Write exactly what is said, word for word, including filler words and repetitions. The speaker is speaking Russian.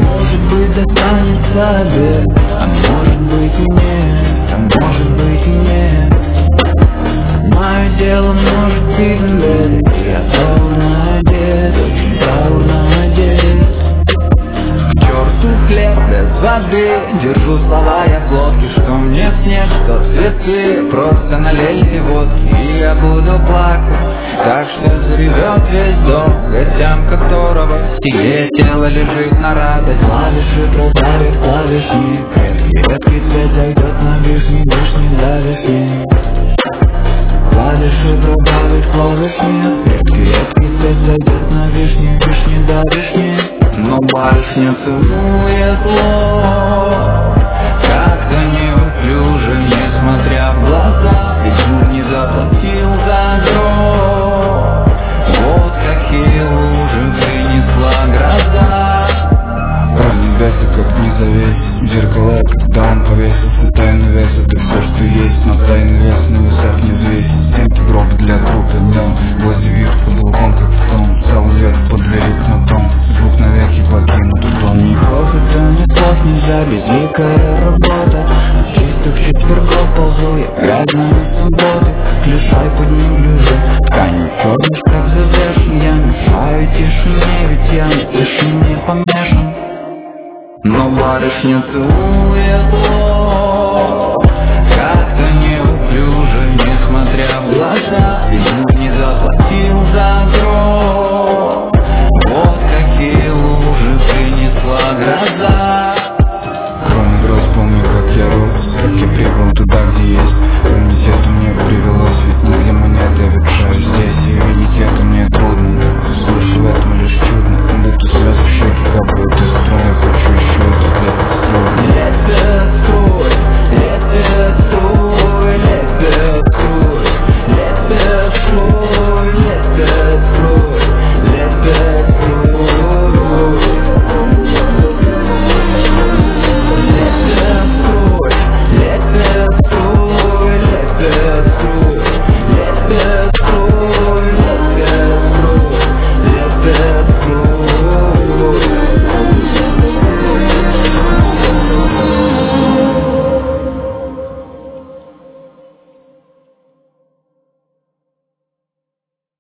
Может быть, достанется обед, а может быть и нет, а может быть и нет. Мое дело может быть лет, я траурно одет, очень траурно одет. К черту хлеб без воды, держу слова я в лодке. Что мне снег, что цветы, просто налейте водки, и я буду плакать, так что заревет весь дом, гостям которого в стекле тело лежит на радость. Клавиши продавит клавишник, редкий цвет зайдет на вишни, вишни до весны. Клавиши продавит клавишник, редкий, редкий цвет зайдет на вишни, вишни до весны. Но барышня целует лоб, как-то неуклюже, несмотря в глаза, ведь не заплатил за гроб. Вот какие лужи принесла гроза. Небеса как не завесит, зеркала, когда он повесился. Тайный вес — это все, что есть, но тайный вес на весах не взвесить. Стенки гроба для трупа днем, возле вир под балкон, как в том. Целый век под двери кнутом, звук навеки покинут дом. Не профита, не слов нельзя, безликая работа. Чистых четвергов ползу я грязные субботы, как лишай под ним лежу. Ткань черный шкаф завешен, я мешаю тишине, ведь я на тишине помешан. Но барышня целует лоб, как-то неуклюже, несмотря в глаза, ведь